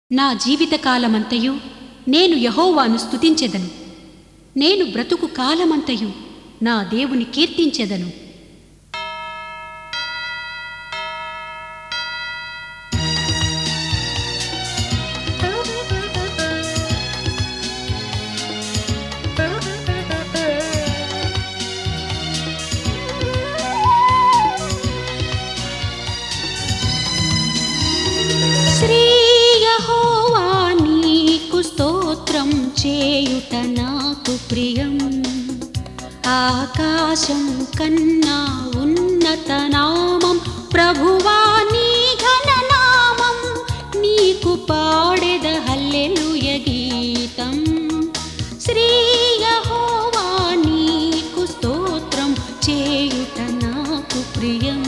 నా జీవితకాలమంతయు నేను యెహోవాను స్తుతించెదను. నేను బ్రతుకు కాలమంతయు నా దేవుని కీర్తించెదను. శ్రీ యెహోవా నీకు స్తోత్రం చేయుట నాకు ప్రియం. ఆకాశం కన్నా ఉన్నత నామం ప్రభువా నీ ఘననామం. నీకు పాడెద హల్లెలూయ గీతం. శ్రీ యెహోవా నీకు స్తోత్రం చేయుట నాకు ప్రియం.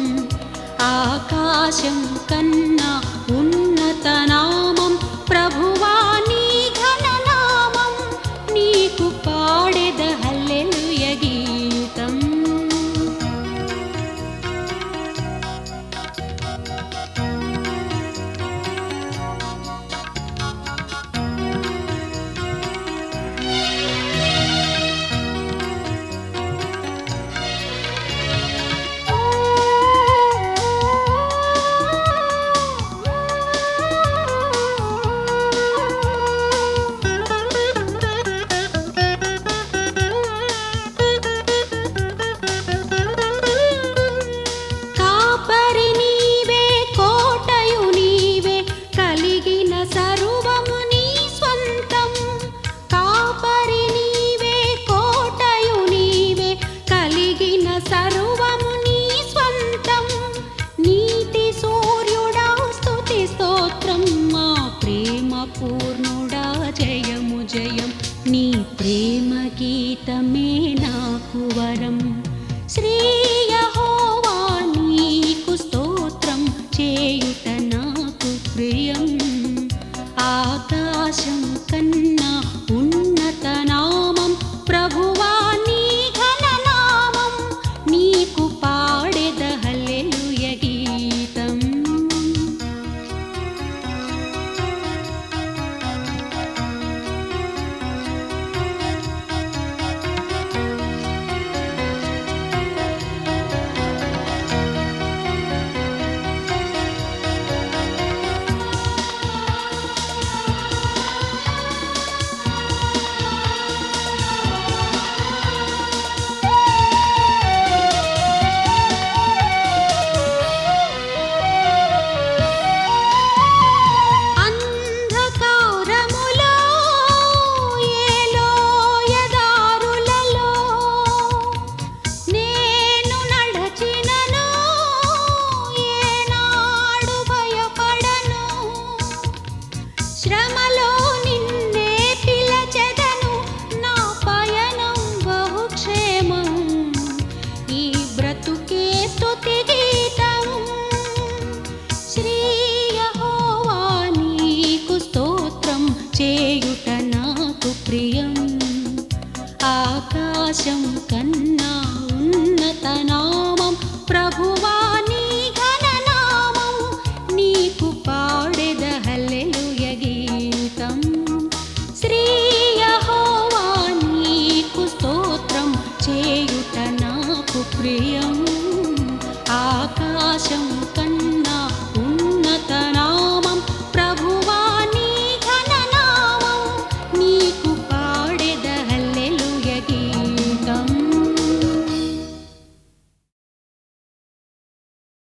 ఆకాశం కన్నా ఉన్నత నామం ప్రభువా నీ ఘననామం. నీకు పాడెద హల్లెలూయ గీతం. పూర్ణుడా జయము జయం. నీ ప్రేమ గీతమే నాకు వరం.